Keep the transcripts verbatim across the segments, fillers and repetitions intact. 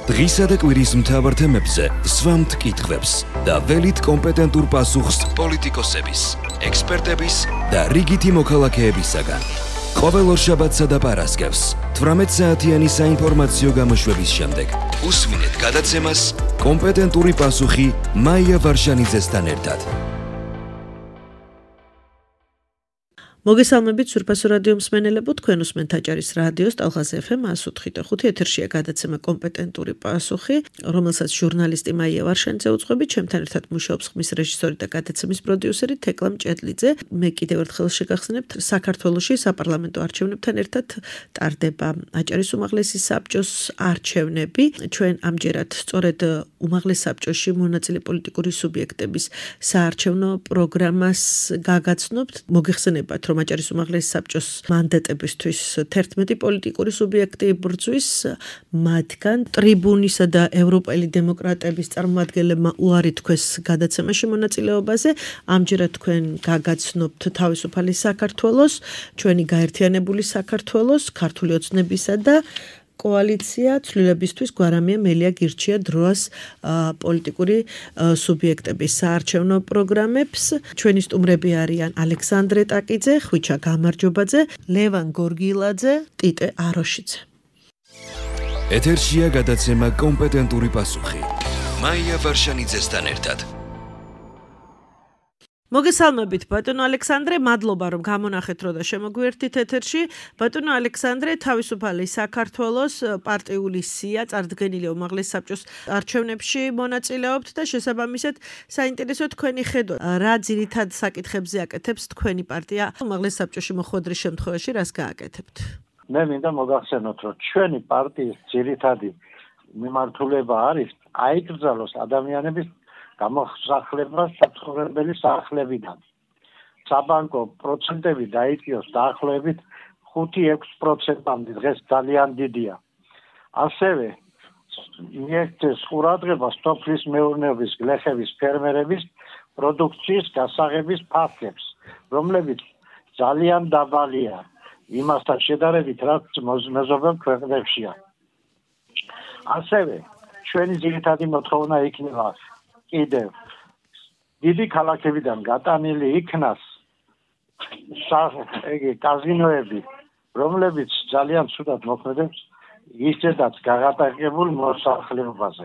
დღისა და კვირის მთავარ თემებზე სვამთ კითხვებს და ველით კომპეტენტურ პასუხს პოლიტიკოსების, ექსპერტების და რიგითი მოქალაქეებისაგან. ყოველ ორშაბათსა და პარასკევს თვრამეტ საათიანი საინფორმაციო გამოშვების შემდეგ უსმინეთ გადაცემას კომპეტენტური პასუხი მაია ვარშანიძესთან ერთად. მოგესალმებით სურფასო რადიო მსმენელებო, თქვენ უსმენთ აჭარის რადიოს ტალღაზე ეფ ემ εκατს ოთხი და ხუთი ეთერშია გადაცემა კომპეტენტური პასუხი, რომელსაც ჟურნალისტი მაია ვარშანიძე უძღვებით, ჩემთან ერთად მუშაობს ხმის რეჟისორი და გადაცემის პროდიუსერი თეკლა მჭედლიძე. მე კიდევ ერთხელ შეგახსენებთ, საქართველოში საპარლამენტო არჩევნებთან ერთად ტარდება აჭარის უმაღლესი საბჭოს არჩევნები. ჩვენ ამჯერად სწორედ უმაღლეს საბჭოში მონაწილე პოლიტიკური სუბიექტების საარჩევნო პროგრამას გაგაცნობთ. მოგეხსენებათ, რომ აჭარის უმაღლეს საბჭოს მანდატებისთვის თერთმეტი პოლიტიკური სუბიექტი იბრძვის, მათგან ტრიბუნისა და ევროპელი დემოკრატების წარმომადგენლებმა უარი თქვეს გადაცემაში მონაწილეობაზე. ამჯერად თქვენ გაგაცნობთ თავისუფალი საქართველოს, ჩვენი გაერთიანებული საქართველოს, ქართული ოცნებისა და კოალიცია ცვლილებისთვის გვარამია მელია გირჩია დროას პოლიტიკური სუბიექტების საარჩევნო პროგრამებს. ჩვენი სტუმრები არიან ალექსანდრე ტაკიძე, ხვიჩა გამარჯობაძე, ლევან გორგილაძე, ტიტე აროშიძე. ეთერშია გადაცემა კომპეტენტური პასუხი მაია ვარშანიძესთან ერთად. მოგესალმებით ბატონო ალექსანდრე, მადლობა რომ გამონახეთ რო და შემოგვიერთით ეთერში. ბატონო ალექსანდრე, თავისუფალი საქართველოს პარტიული სია წარდგენილი უმაღლეს საბჭოს არჩევნებში მონაწილეობთ და შესაბამისად საინტერესო თქვენი ხედვა. რა ძირითად საკითხებზე აკეთებს თქვენი პარტია უმაღლეს საბჭოში მოხვედრის შემთხვევაში, რას გააკეთებთ? მე მინდა მოგახსენოთ, რომ ჩვენი პარტიის ძირითადი მიმართულება არის აიკრძალოს ადამიანების გამოსახლება საცხოვრებელი სახლებიდან. საბანკო პროცენტები დაიწიოს დაახლოებით ხუთი ექვს პროცენტამდე, დღეს ძალიან დიდია. ასევე მიექცეს ყურადღება სოფლის მეურნეობის გლეხების ფერმერების პროდუქციის გასაღების ფასებს, რომლებიც ძალიან დაბალია იმასთან შედარებით, რაც მეზობელ ქვეყნებშია. ასევე ჩვენი ძირითადი მოთხოვნა იქნება კიდევ დიდი ქალაქებიდან გატანილი იქნას კაზინოები, რომლებიც ძალიან ცუდად მოქმედებს ისედაც გაღატაკებულ მოსახლეობაზე.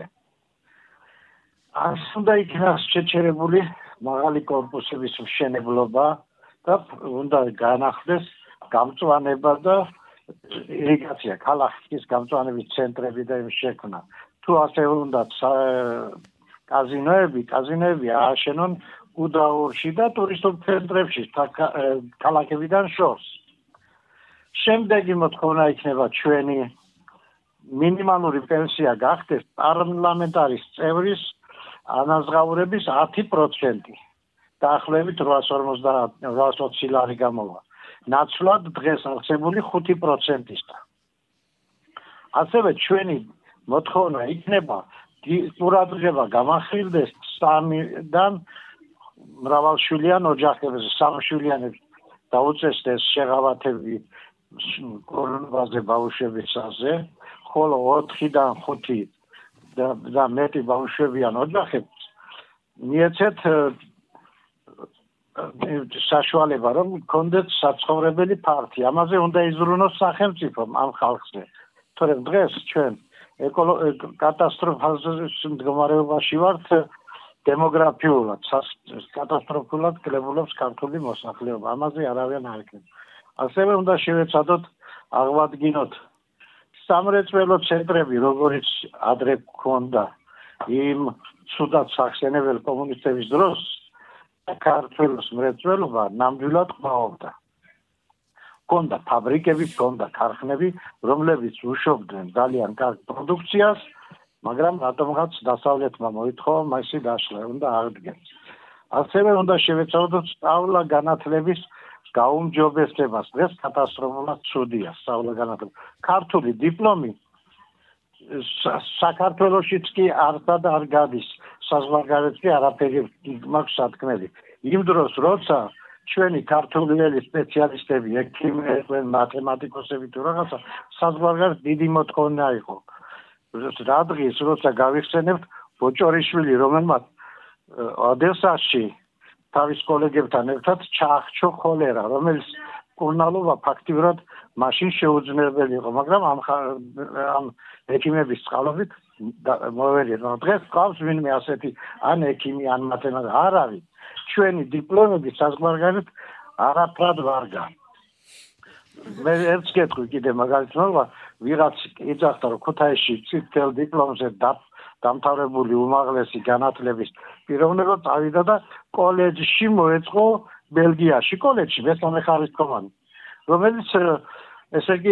ასე უნდა იქნას შეჩერებული მაღალი კორპუსების მშენებლობა და უნდა განახდეს გამწვანება და ირიგაცია, ქალაქის გამწვანების ცენტრები და იმ შექმნა. თუ ასე უნდა კაზინოები, კაზინოები ააშენონ უდაურში და ტურისტულ ცენტრებში ქალაქებიდან შორს. შემდეგი მოთხოვნა იქნება ჩვენი მინიმალური პენსია გახდეს პარლამენტარის წევრის ანაზღაურების ათი პროცენტი. დაახლოებით რვაას ოცი ლარი გამოვა. ნაცვლად დღეს არსებული ხუთი პროცენტისგან. ასევე ჩვენი მოთხოვნა იქნება ყურადღება გამახვილდეს სამიდან მრავალშვილიან ოჯახებზე, სამშვილიანებს დაუწესდეს შეღავათები კორონავაზე ბავშვებისაზე, ხოლო ოთხიდან ხუთი და მეტი ბავშვებიან ოჯახებს მიეცეთ საშუალება, რომ კონდეთ საცხოვრებელი ფართი. ამაზე უნდა იზრუნოს სახელმწიფომ ამ ხალხზე. თორემ დღეს ჩვენ კატასტროფალურ მდგომარეობაში ვართ დემოგრაფიულად, კატასტროფულად კლებულობს ქართული მოსახლეობა. ამაზე არავინ არ იკეთებს. ასევე უნდა შევეცადოთ აღვადგინოთ სამრეწველო ცენტრები, როგორც ადრე გქონდა იმ ცუდად სახსენებელ კომუნისტების დროს, ქართლის მრეწველობა ნამდვილად ყმაობდა. გქონდა ფაბრიკები, გქონდა ქარხნები, რომლებიც უშობდნენ ძალიან კარგ პროდუქციას, მაგრამ რატომღაც დასავლეთმა მოითხოვა მასი დაშლა, უნდა აღდგეს. ასევე უნდა შევეცადოთ სწავლა განათლების გაუმჯობესებას. დღეს კატასტროფულად ცუდია სწავლა განათლება. ქართული დიპლომი საქართველოშიც კი არცად არ გადის, საზღვარგარეთ კი არაფერი მაქვს სათქმელი. იმ დროს როცა ჩვენი ქართული სპეციალისტები, ექიმები, მათემატიკოსები თუ რაღაცა საზღვარგარეთ დიდი მოთხოვნა იყო. რა დღის როცა გავიხსენებთ ბოჭორიშვილი, რომელმაც ოდესაში თავის კოლეგებთან ერთად ჩაახჩო ხოლერა, რომელიც კურნალობა ფაქტიურად მაშინ შეუძლებელი იყო, მაგრამ ამ ამ ექიმების წყალობით მოვერია. დღეს ყავს ვინმე ასეთი ან ექიმი, ან მათემატიკა, არავის. ჩვენი დიპლომები საზღვარგარეთ არაფრად ვარგა. მე ერთს გეტყვი კიდე მაგალითად, ვიღაც იძახდა, რომ ქუთაისში წითელ დიპლომზე დამთავრებული უმაღლესი განათლების პიროვნება წავიდა და კოლეჯში მოეწყო ბელგიაში, კოლეჯში მესამე ხარისხოვანი, რომელიც ესე იგი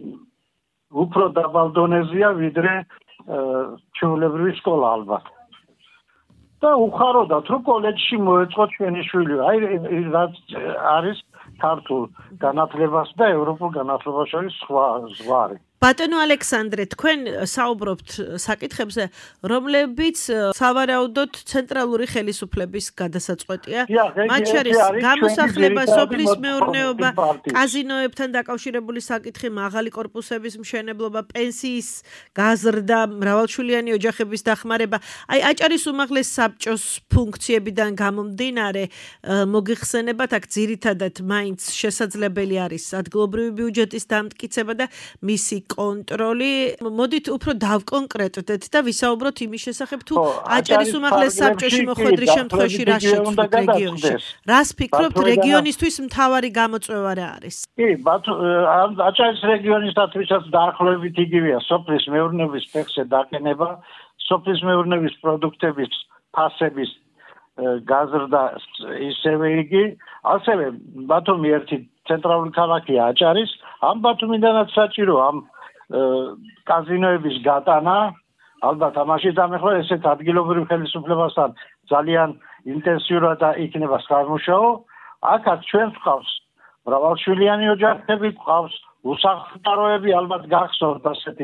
უფრო დაბალ დონეზეა ვიდრე ჩვეულებრივი სკოლა ალბათ. და უხაროდათ, რომ კოლეჯში მოეწყო ჩვენი შვილი. აი რაც არის ქართულ განათლებას და ევროპულ განათლებას შორის სხვა ზღვარი. ბატონო ალექსანდრე, თქვენ საუბრობთ საკითხებზე, რომლებიც სავარაუდოდ ცენტრალური ხელისუფლების გადასაწყვეტია. მათ შორის გამოსახლება, სოფლის მეურნეობა, კაზინოებთან დაკავშირებული საკითხი, მაღალი კორპუსების მშენებლობა, პენსიის გაზრდა, მრავალშვილიანი ოჯახების დახმარება. აი აჭარის უმაღლეს საბჭოს ფუნქციებიდან გამომდინარე, მოგიხსენებათ აქ ძირითადად მაინც შესაძლებელი არის ადგილობრივი ბიუჯეტის დამტკიცება და მისი კონტროლი. მოდით უფრო დავკონკრეტდეთ და ვისაუბროთ იმის შესახებ, თუ აჭარის უმაღლეს საბჭოში მოხვედრის შემთხვევაში რა შეცვლით რეგიონში. რას ფიქრობთ, რეგიონისთვის მთავარი გამოწვევა რა არის? კი, აჭარის რეგიონისთვისაც დაახლოებით იგივეა, სოფლის მეურნეობის ფეხზე დაყენება, სოფლის მეურნეობის პროდუქტების ფასების გაზრდა ისევე იგი, ასევე ბათუმი ერთი ცენტრალური ქალაქია აჭარის, ამ ბათუმიდანაც საჭირო ამ კაზინოების გატანა, ალბათ ამაში დამეხლა ესეთ ადგილობრივ ხელისუფლებასთან ძალიან ინტენსიურად იქნება სამუშაო. აქაც ჩვენს ყავს მრავალშვილიანი ოჯახები, ყავს უსახლკაროები, ალბათ გახსოვთ ასეთი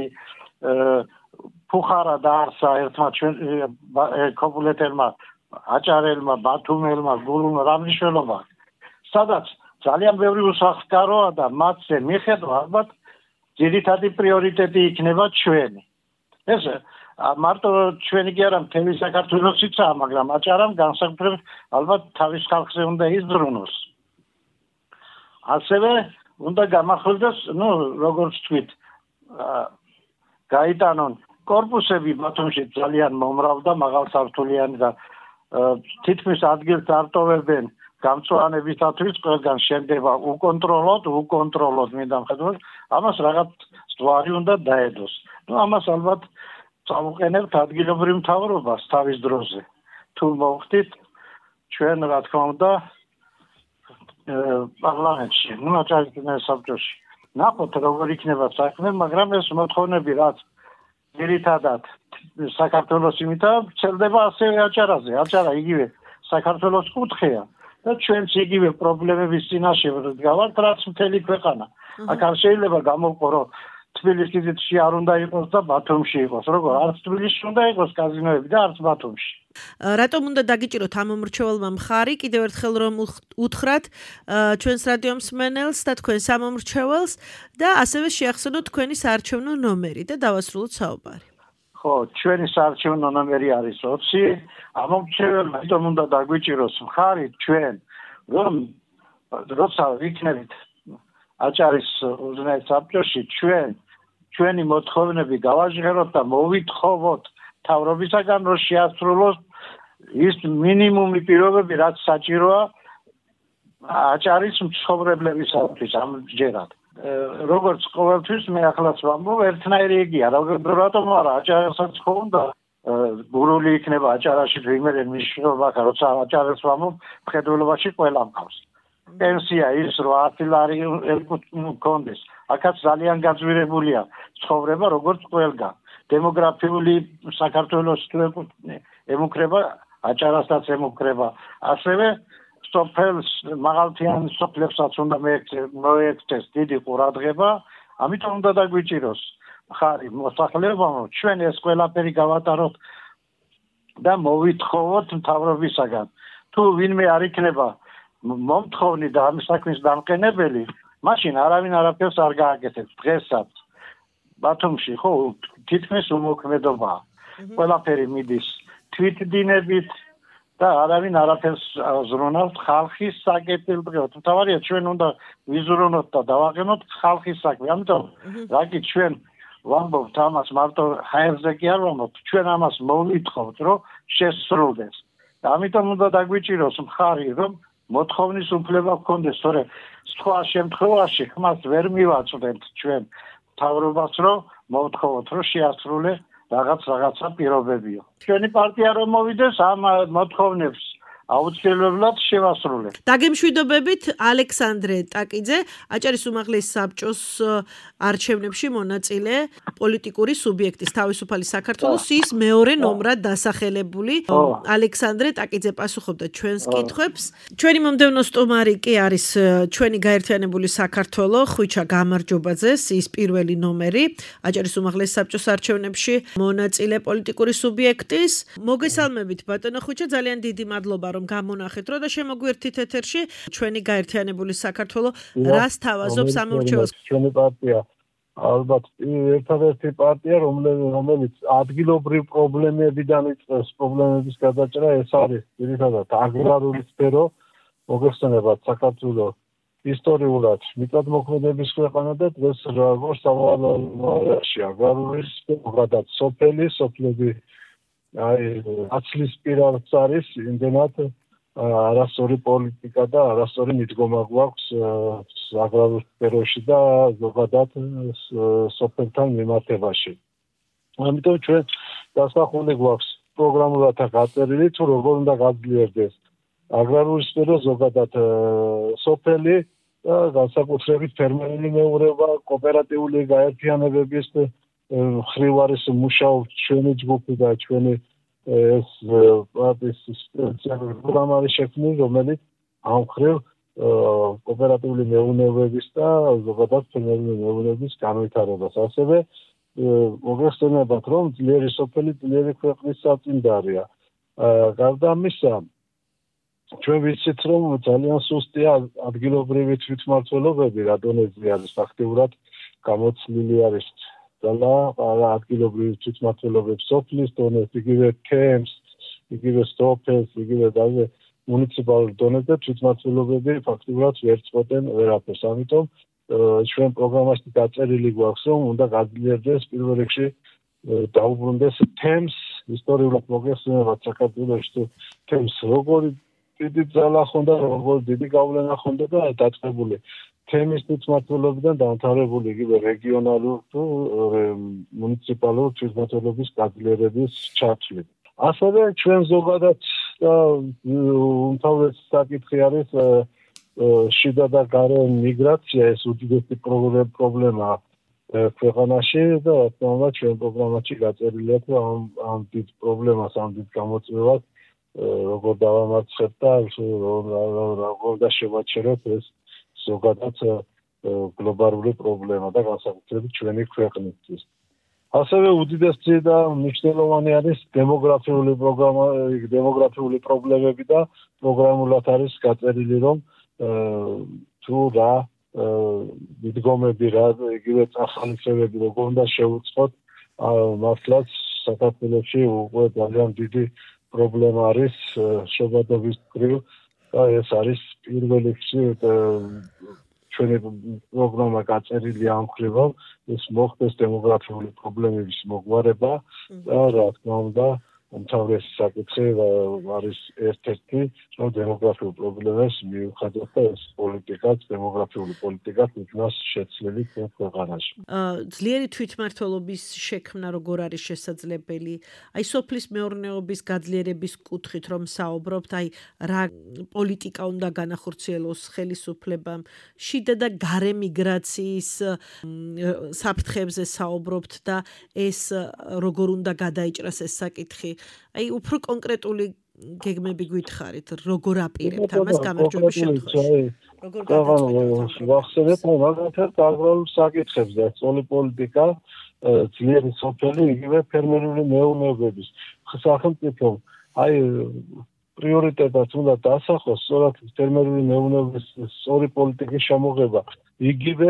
ფუხარა დაარსა ერთმა ჩვენ ქობულეთელმა, აჭარელმა, ბათუმელმა, გულმა, რა მნიშვნელობა. სადაც ძალიან ბევრი უსახლკაროა და მათზე მიხედვა ალბათ ძირითადი პრიორიტეტი იქნება ჩვენი. ეს მარტო ჩვენი კი არა, მთელი საქართველოსიცაა, მაგრამ აჭარამ განსაკუთრებით ალბათ თავის ხალხზე უნდა იზრუნოს. ასევე უნდა გამახვილდეს, ну, როგორც თქვით, გაიტანონ კორპუსები ბათუმში ძალიან მომრავდა, მაღალსართულიანი და თითქმის ადგილს არტოვებენ გამწვანებისათვის, ყველგან შენდება უკონტროლოდ, უკონტროლოდ მინდა მხედროთ, ამას რაღაც ზღვარი უნდა დაედოს. ну, ამას ალბათ წავუყენებთ ადგილობრივ მთავრობას თავის დროზე. თუ მოვხდით ჩვენ, რა თქმა უნდა, პარლამენტში, ну, აჭარის საბჭოში. ნახოთ, როგორ იქნება საქმე, მაგრამ ეს მოთხოვნები, რაც ძირითადად საქართველოს იმითა ვრცელდება ასევე აჭარაზე. აჭარა იგივე საქართველოს კუთხეა. და ჩვენც იგივე პრობლემების წინაშე ვდგავართ, რაც მთელი ქვეყანა. აქ არ შეიძლება გამოვყო, რომ თბილისში არ უნდა იყოს და ბათუმში იყოს. როგორ? არც თბილისში უნდა იყოს კაზინოები და არც ბათუმში. რატომ უნდა დაგიჭიროთ ამ მომრჩეველმა მხარი? კიდევ ერთხელ რომ უთხრათ ჩვენს რადიო მსმენელს და თქვენ სამომრჩეველს და ასევე შეახსენოთ თქვენი საარჩევნო ნომერი და დავასრულოთ საუბარი. ხო, ჩვენი საარჩევნო ნომერი არის ოცი. ამომრჩეველმა იმიტომ უნდა დაგვიჭიროს მხარი ჩვენ, რომ როცა ვიქნებით აჭარის უზენაეს საბჭოში, ჩვენ ჩვენი მოთხოვნები გავაჟღეროთ და მოვითხოვოთ მთავრობისაგან, რომ შეასრულოს ის მინიმუმი პირობები, რაც საჭიროა აჭარის მცხოვრებლებისათვის ამჯერად. როგორც ყოველთვის მე ახლაც ვამბობ, ერთნაირი იგია, რატომ არა აჭარასაც ხო უნდა გურული იქნება აჭარაში ვიმერე მნიშვნელობა, როცა აჭარას ვამბობ, მხედველობაში ყველა მყავს. პენსია ის რომ ათი ლარი კონდეს. აქაც ძალიან გაძვირებულია ცხოვრება, როგორც ყველგან. დემოგრაფიული საქართველოს ემუქრება, აჭარასაც ემუქრება. ასევე სოფელს, მაღალმთიან სოფლებსაც უნდა მოექცეს დიდი ყურადღება, ამიტომ უნდა დაგვიჭიროს მხარი მოსახლეობამ, ჩვენ ეს ყველაფერი გავატაროთ და მოვითხოვოთ მთავრობისაგან. თუ ვინმე არ იქნება მომთხოვნი და ამ საქმის დამყენებელი, მაშინ არავინ არაფერს არ გააკეთებს. დღესაც ბათუმში ხო თითქმის უმოქმედობაა. ყველაფერი მიდის თვითდინებით და არავინ არაფერს ზრუნავთ ხალხის საკეთილდღეოდ. თავარია ჩვენ უნდა ვიზრუნოთ და დავაყენოთ ხალხის საქმე. ამიტომ რაკი ჩვენ ვამბობთ ამას მარტო ჰაერზე კი არ ვამბობთ, ჩვენ ამას მოვიტხოვთ, რომ შესრულდეს. და ამიტომ უნდა დაგვიჭიროს მხარი, რომ მოთხოვნის უფლება გქონდეს, თორე სხვა შემთხვევაში ხმას ვერ მივაწვდენთ ჩვენ მთავრობას, რომ მოვთხოვოთ, რომ შეასრულე რაღაც რაღაცა პირობებიო. ჩვენი პარტია რომ მოვიდეს ამ მოთხოვნებს აუცილებლად შევასრულებთ. დაგემშვიდობებით ალექსანდრე ტაკიძე, აჭარის უმაღლეს საბჭოს არჩევნებში მონაწილე პოლიტიკური სუბიექტის თავისუფალი საქართველოს ის მეორე ნომრად დასახელებული ალექსანდრე ტაკიძე პასუხობდა ჩვენს კითხვებს. ჩვენი მომდევნო სტუმარი კი არის ჩვენი გაერთიანებული საქართველო ხვიჩა გამარჯობაძეს, ის პირველი ნომერი აჭარის უმაღლეს საბჭოს არჩევნებში მონაწილე პოლიტიკური სუბიექტის. მოგესალმებით ბატონო ხვიჩა, ძალიან დიდი მადლობა რომ გამონახეთ რო და შემოგვერთით ეთერში. ჩვენი გაერთიანებული საქართველო რას თავაზობს ამ ურჩევლს? ჩვენი პარტია ალბათ ერთადერთი პარტია, რომელიც ადგილობრივ პრობლემებიდან იწყებს პრობლემების გადაჭრა, ეს არის ძირითადად აგრარული სფერო. მოგეხსენებათ, საქართველო ისტორიულად მიწათმოქმედების ქვეყანა და დღეს როგორც სავალალოში აგრარული სფერო და სოფელი, სოფლები აი აცლის სპირალს არის იმდენად არასწორი პოლიტიკა და არასწორი მიდგომა გვაქვს აგრარულ სფეროში და ზოგადად სოფელთან მიმართებაში. ამიტომ ჩვენ დასახული გვაქვს პროგრამულად გაწერილი, თუ როგორ უნდა გაძლიერდეს აგრარული სფერო, ზოგადად სოფელი და განსაკუთრებით ფერმერული მეურნეობა, კოოპერატიული გაერთიანებების მხრივ არის მუშაობთ ჩვენი ჯგუფი და ჩვენი ეს პარტიის პროგრამა არის შექმნილი, რომელიც ამ მხრივ კოოპერატიული მეურნეობების და ზოგადად ფერმერული მეურნეობის განვითარებას. ასევე მოგეხსენებათ, რომ ძლიერი სოფელი ძლიერი ქვეყნის საწინდარია. გარდა ამისა, ჩვენ ვიცით, რომ ძალიან სუსტია ადგილობრივი თვითმმართველობები, რა დონეზე არის აქტიურად გამოცლილი არის და ადგილობრივი თვითმმართველობები სოფლის დონეზე, იგივე თემს, იგივე სოფელს, იგივე даже მუნიციპალურ დონეზე თვითმმართველობები ფაქტობრივად ვერ წყვეტენ ვერაფერს. ამიტომ ჩვენ პროგრამაში დაწერილი გვაქვს, რომ უნდა გაძლიერდეს პირველ რიგში დაუბრუნდეს თემს, ისტორიულად მოგეხსენებათ საქართველოში თემს როგორი დიდი ძალა ხონდა, როგორი დიდი გავლენა ხონდა და დაწყებული თემის თვითმმართველობიდან დამთავრებული იგივე რეგიონალურ თუ მუნიციპალურ თვითმმართველობის გაძლიერების ჩათვლით. ასევე ჩვენ ზოგადად უმთავრესი საკითხი არის შიდა და გარე მიგრაცია, ეს უდიდესი პრობლემაა ქვეყანაში და რა თქმა უნდა ჩვენ პროგრამაში გაწერილია, რომ ამ ამ დიდ პრობლემას, ამ დიდ გამოწვევას როგორ დავამარცხებთ და როგორ დავშევაჩეროთ ეს ზოგადად გლობალური პრობლემა და განსაკუთრებით ჩვენი ქვეყნისთვის. ასევე უდიდესი და მნიშვნელოვანი არის დემოგრაფიული პროგრამა, დემოგრაფიული პრობლემები და პროგრამულად არის გაწერილი, რომ თუ რა მიდგომები რა იგივე წახალისებები როგორ უნდა შევუწყოთ, მართლაც საქართველოში უკვე ძალიან დიდი პრობლემა არის შობადობის მხრივ და ეს არის პირველი ჩვენი პროგრამა გაწერილი ამ მხრივ, რომ ეს მოხდეს დემოგრაფიული პრობლემების მოგვარება და რა თქმა უნდა უმთავრესი საკითხი არის ერთ-ერთი, რომ დემოგრაფიულ პრობლემას მიუხედავად და ეს პოლიტიკაც, დემოგრაფიული პოლიტიკაც იქნას შეცვლილი ქვეყანაში. ძლიერი თვითმმართველობის შექმნა როგორ არის შესაძლებელი? აი სოფლის მეურნეობის გაძლიერების კუთხით რომ საუბრობთ, აი რა პოლიტიკა უნდა განახორციელოს ხელისუფლებამ, შიდა და გარე მიგრაციის საფრთხეებზე საუბრობთ და ეს როგორ უნდა გადაიჭრას ეს საკითხი? აი უფრო კონკრეტული გეგმები გითხარით, როგორ აპირებთ ამას გამარჯვების შემთხვევაში? როგორ გადაწყვეტთ? ვახსენებ მაგალითად აგრარულ საკითხებზე, სწორი პოლიტიკა, ძლიერი სოფელი, იგივე ფერმერული მეურნეობების სახელმწიფო, აი პრიორიტეტად უნდა დასახოს სწორად ფერმერული მეურნეობის სწორი პოლიტიკის შემოღება, იგივე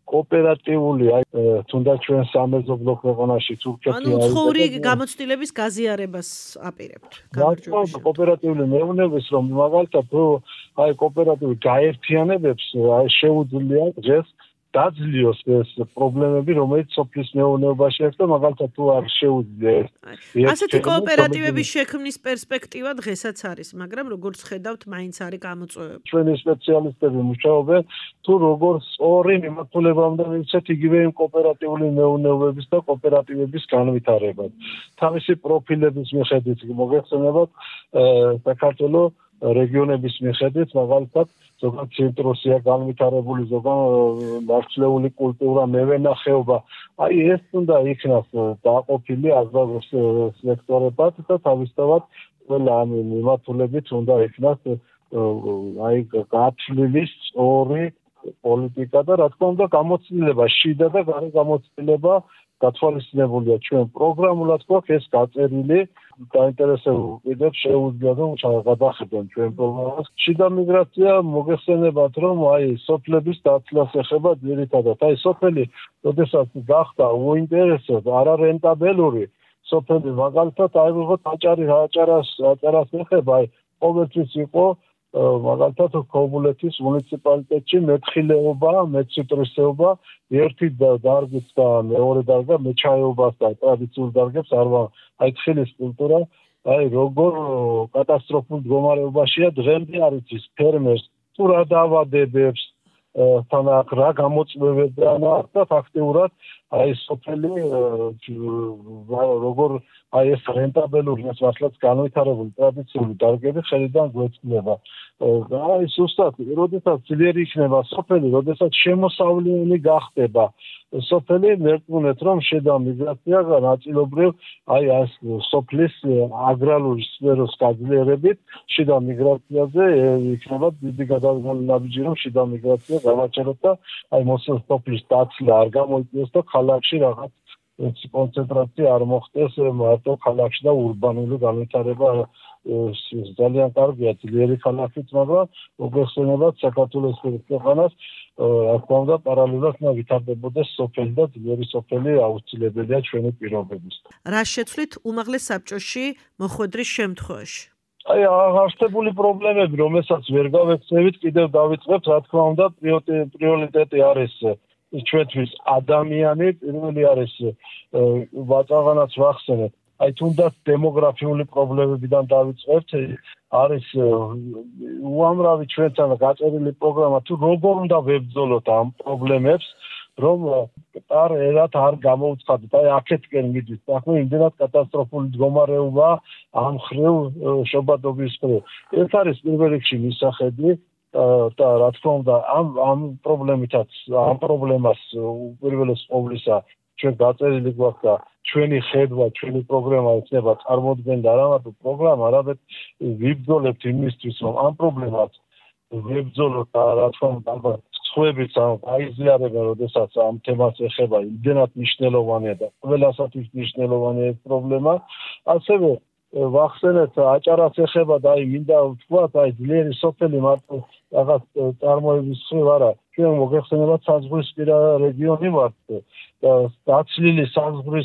კოოპერატიული აი თუნდაც ჩვენ სამეზობლო ქვეყანაში თურქეთი არის. ანუ ცხოვრი გამოცდილების გაზიარებას აპირებთ. გამარჯვების. კოოპერატიული მეურნეობის რომ მაგალითად თუ აი კოოპერატივი გაერთიანებებს აი შეუძლია დღეს დაძლიოს ეს პრობლემები, რომელიც სოფლის მეურნეობაში აქვს და მაგალითად თუ არ შეუძლია. ასეთი კოოპერატივების შექმნის პერსპექტივა დღესაც არის, მაგრამ როგორც ხედავთ, მაინც არის გამოწვევები. ჩვენი სპეციალისტები მუშაობენ თუ როგორ სწორი მიმართულება უნდა მივცეთ იგივე იმ კოოპერატიული მეურნეობების და კოოპერატივების განვითარებას. თავისი პროფილების მიხედვით მოგეხსენებათ საქართველოს რეგიონების მიხედვით, მაგალითად ზოგან ციტრუსია განვითარებული, ზოგან მარცვლეული კულტურა, მევენახეობა. აი ეს უნდა იქნას დაყოფილი აგრარულ სექტორებად და თავისთავად ყველა ამ მიმართულებით უნდა იქნას აი გათვლილი სწორი პოლიტიკა და რა თქმა უნდა გამოცდილება, შიდა და გარე გამოცდილება გათვალისწინებულია ჩვენ პროგრამულად გვაქვს ეს გაწერილი დაინტერესებულ კიდევ შეუძლია რომ გადახედონ ჩვენ პროგრამას. შიდა მიგრაცია მოგეხსენებათ რომ აი სოფლების დაცლას ეხება ძირითადად. აი სოფელი როდესაც გახდა უინტერესო და არარენტაბელური სოფელი მაგალითად აი ვიღოთ აჭარი აჭარას აჭარას ეხება აი ყოველთვის იყო მაგალითად ქობულეთის მუნიციპალიტეტში მეთხილეობა, მეციტრუსეობა, ერთი დარგით და მეორე დარგა მეჩაიობას და ტრადიციულ დარგებს არ ვარ. აი თხილის კულტურა, აი როგორ კატასტროფულ მდგომარეობაშია დღემდე არ იცის ფერმერს თუ რა დაავადებებს თან აქ რა გამოწვევები აქვს და ფაქტიურად აი სოფელი როგორ აი ეს რენტაბელური ეს მართლაც განვითარებული ტრადიციული დარგები ხელიდან გვეცდება. აი ზუსტად, როდესაც ძლიერი იქნება სოფელი, როდესაც შემოსავლიანი გახდება სოფელი, მერტყუნეთ რომ შიდა მიგრაცია ნაწილობრივ აი ეს სოფლის აგრარული სფეროს გაძლიერებით შიდა მიგრაციაზე იქნება დიდი გადაგონებები რომ შიდა მიგრაცია გამაჩეროთ და აი მოსულ სოფლის დაცლა არ გამოიწვიოს და ქალაქში რაღაც კონცენტრაცია არ მოხდეს მარტო ქალაქში და ურბანული განვითარება ძალიან კარგია ძლიერი ქალაქით, მაგრამ მოგეხსენებათ საქართველოს ქვეყანას რა თქმა უნდა პარალელურად უნდა ვითარდებოდეს სოფელი და ძლიერი სოფელი აუცილებელია ჩვენი პირობების. რა შეცვლით უმაღლეს საბჭოში მოხვედრის შემთხვევაში? აი არსებული პრობლემები, რომელსაც ვერ გავექცევით, კიდევ დავიწყებთ, რა თქმა უნდა, პრიორიტეტი არის ჩვენთვის ადამიანი, პირველი არის ვაწაღანაც ვახსენეთ. აი თუნდაც დემოგრაფიული პრობლემებიდან დავიწყებთ, არის უამრავი ჩვენთან გაწერილი პროგრამა თუ როგორ უნდა ვებრძოლოთ ამ პრობლემებს, რომ არ ერად არ გამოუცხადოთ. აი აქეთკენ მიდის საქმე, იმდენად კატასტროფული მდგომარეობა ამ მხრივ შობადობის მხრივ. ეს არის პირველ რიგში მისახედი და რა თქმა უნდა ამ ამ პრობლემითაც ამ პრობლემას უპირველეს ყოვლისა ჩვენ გაწერილი გვაქვს და ჩვენი ხედვა, ჩვენი პროგრამა იქნება წარმოდგენდა არა მარტო პროგრამა, არამედ ვიბრძოლებთ იმისთვის, რომ ამ პრობლემას ვიბრძოლოთ და რა თქმა უნდა სხვებიც აიზიარებენ, როდესაც ამ თემას ეხება, იმდენად მნიშვნელოვანია და ყველასათვის მნიშვნელოვანია ეს პრობლემა. ასევე ვახსენეთ აჭარას ეხება და აი მინდა ვთქვათ, აი ძლიერი სოფელი მარტო რაღაც წარმოების მხრივ არა, ჩვენ მოგეხსენებათ საზღვრისპირა რეგიონი ვართ და დაცლილი საზღვრის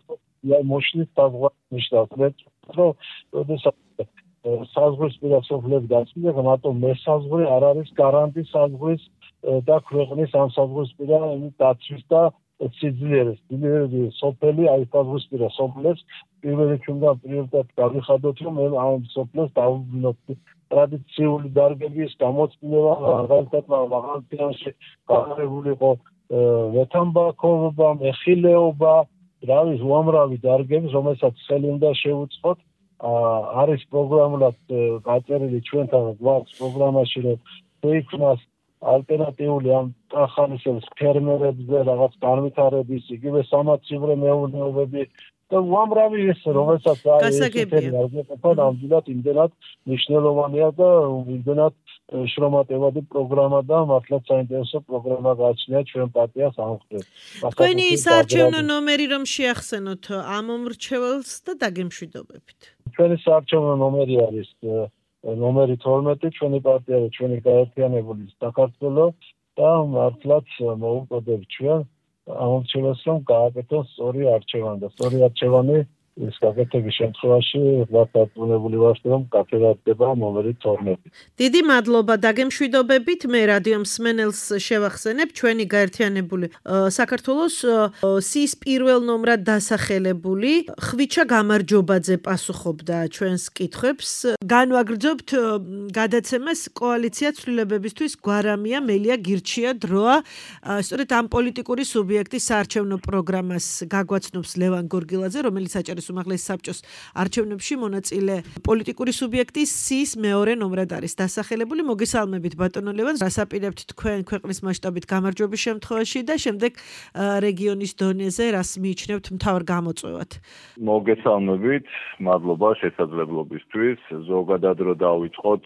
მოშლის საზღვარი ნიშნავს, რომ როდესაც საზღვრისპირა სოფლები დაცლილია, მარტო მესაზღვრი არ არის გარანტი საზღვრის და ქვეყნის ამ საზღვრისპირა დაცვის და სიძლიერეს. ძლიერი სოფელი აი საზღვრისპირა სოფლებს პირველ რიგში უნდა პრიორიტეტი გავიხადოთ, რომ ამ სოფლებს დავუბრუნოთ. ტრადიციული დარგების გამოცდილება მაგალითად მაღალ ფინანსში გაყარებული იყო ვეთამბაქოობა, მეხილეობა, რავი უამრავი დარგები, რომელსაც ხელი უნდა შევუწყოთ. არის პროგრამულად გაწერილი ჩვენთან გვაქვს პროგრამაში, რომ შეიქმნას ალტერნატიული ამ ახალისებს ფერმერებზე რაღაც განვითარების, იგივე სამაცივრო მეურნეობები და უამრავი ის, რომელსაც ნამდვილად იმდენად მნიშვნელოვანია და იმდენად შრომატევადი პროგრამა და მართლაც საინტერესო პროგრამა გააჩნია ჩვენ პარტიას ამ მხრივ. თქვენი საარჩევნო ნომერი რომ შეახსენოთ ამ მომრჩეველს და დაგემშვიდობებით. ჩვენი საარჩევნო ნომერი არის ნომერი თორმეტი, ჩვენი პარტია არის ჩვენი გაერთიანებული საქართველო და მართლაც მოუწოდებ ჩვენ ამომრჩევას რომ გააკეთოს სწორი არჩევანი და სწორი არჩევანი ის გაკეთების შემთხვევაში ვარდაბუნებული ვარ რომ გაფერდება მომერი თორმეტი. დიდი მადლობა დაგემშვიდობებით. მე რადიო მსმენელს შევახსენებ ჩვენი გაერთიანებული საქართველოს სიის პირველ ნომრად დასახელებული ხვიჩა გამარჯობაძე პასუხობდა ჩვენს კითხვებს. განვაგრძობთ გადაცემას კოალიცია ცვლილებებისთვის გვარამია მელია გირჩია დროა. სწორედ ამ პოლიტიკური სუბიექტის საარჩევნო პროგრამას გაგვაცნობს ლევან გორგილაძე, რომელიც აჭარის უმაღლეს საბჭოს არჩევნებში მონაწილე პოლიტიკური სუბიექტის სიის მეორე ნომრად არის დასახელებული. მოგესალმებით ბატონო ლევან, რას აპირებთ თქვენ ქვეყნის მასშტაბით გამარჯვების შემთხვევაში და შემდეგ რეგიონის დონეზე რას მიიჩნევთ მთავარ გამოწვევად? მოგესალმებით, მადლობა შესაძლებლობისთვის. ზოგადად რო დავიწყოთ,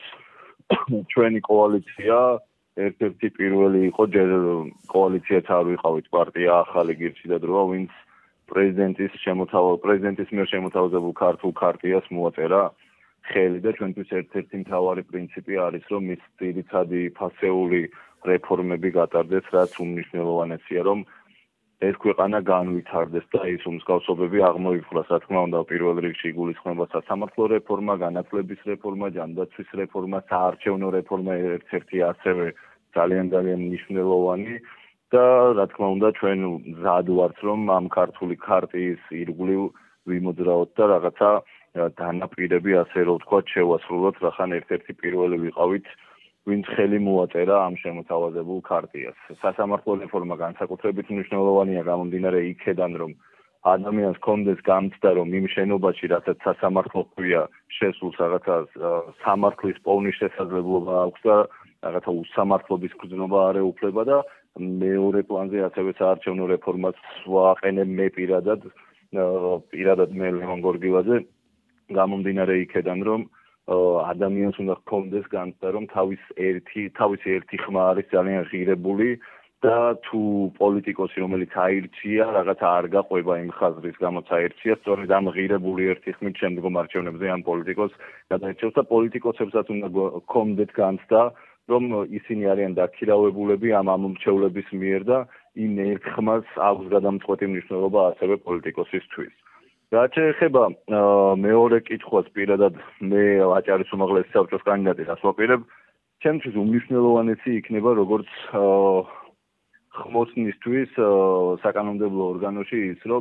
ჩვენი კოალიცია ერთ-ერთი პირველი იყო, ჯერ კოალიციაც არ ვიყავით პარტია ახალი გირჩი და დროა, ვინც პრეზიდენტის შემოთავაზებულ პრეზიდენტის მიერ შემოთავაზებულ ქართულ ქარტიას მოაწერა ხელი და ჩვენთვის ერთ-ერთი მთავარი პრინციპი არის, რომ მის ძირითადი ფასეული რეფორმები გატარდეს, რაც უმნიშვნელოვანესია, რომ ეს ქვეყანა განვითარდეს და ის უმსგავსობები აღმოიფხვრას, რა თქმა უნდა, პირველ რიგში იგულისხმება სასამართლო რეფორმა, განათლების რეფორმა, ჯანდაცვის რეფორმა, საარჩევნო რეფორმა, ერთ-ერთი ასევე ძალიან ძალიან მნიშვნელოვანი. და რა თქმა უნდა ჩვენ მზად ვართ რომ ამ ქართული ქარტიის ირგვლივ ვიმოძრაოთ და რაღაცა დანაპირები ასე რომ ვთქვათ შევასრულოთ, რახან ერთ-ერთი პირველი ვიყავით ვინც ხელი მოაწერა ამ შემოთავაზებულ ქარტიას. სასამართლო რეფორმა განსაკუთრებით მნიშვნელოვანია გამომდინარე იქედან რომ ადამიანს კონდეს გამცდა რომ იმ შენობაში რასაც სასამართლო ქვია შესულს რაღაცა სამართლის პოვნის შესაძლებლობა აქვს და რაღაცა უსამართლობის გზნობა არ ეუფლება და მეორე პლანზე ასევე საარჩევნო რეფორმას ვაყენებ მე პირადად პირადად მე ლევან გორგილაძე გამომდინარე იქედან რომ ადამიანს უნდა ჰქონდეს განცდა რომ თავის ერთი თავისი ერთი ხმა არის ძალიან ღირებული და თუ პოლიტიკოსი რომელიც აირჩია რაღაცა არ გაყვება იმ ხაზრის გამოც აირჩია სწორედ ამ ღირებული ერთი ხმით შემდგომ არჩევნებზე ამ პოლიტიკოსს გადაერჩევს და პოლიტიკოსებსაც უნდა ჰქონდეთ განცდა რომ ისინი არიან დაქირავებულები ამ ამომრჩევლების მიერ და იმ ერთხმას აქვს გადამწყვეტი მნიშვნელობა ასევე პოლიტიკოსისთვის. რაც შეეხება მეორე კითხვას პირადად მე აჭარის უმაღლესი საბჭოს კანდიდატი რას ვაპირებ, ჩემთვის უმნიშვნელოვანესი იქნება როგორც ხმოსნისთვის საკანონმდებლო ორგანოში ის რომ